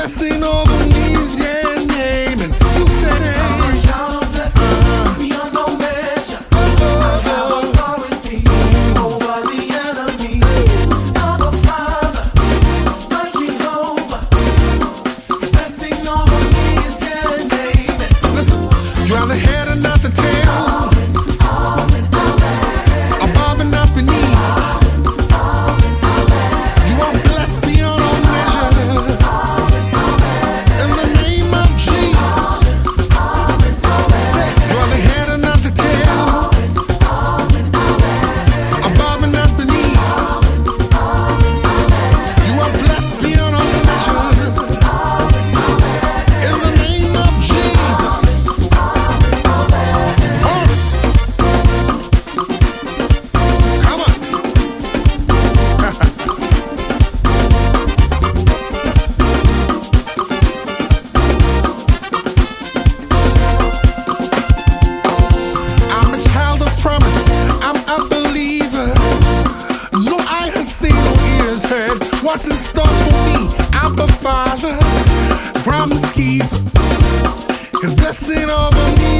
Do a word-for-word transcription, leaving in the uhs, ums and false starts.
blessing over me is your name. And you said it. You are the head and not the tail, above and not beneath. You are blessed beyond all measure. In the name of Jesus, say, you are the head and not the tail, above and not beneath. You are blessed beyond all measure. In the name of Jesus. What's in store for me? I'm the Father, promise keeper. His blessing over me